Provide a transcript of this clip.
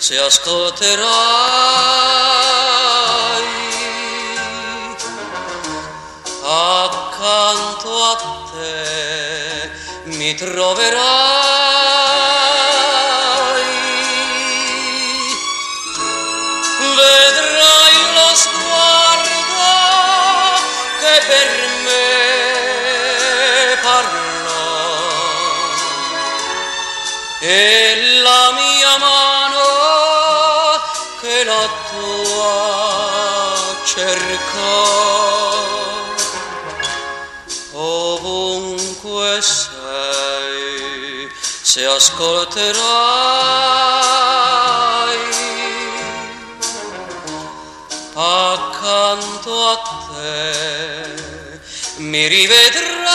se ascolterai, accanto a te mi troverai, vedrai lo sguardo che per me parla e la mia mano che la tua cerca. Ovunque sei, se ascolterai, accanto a te mi rivedrai.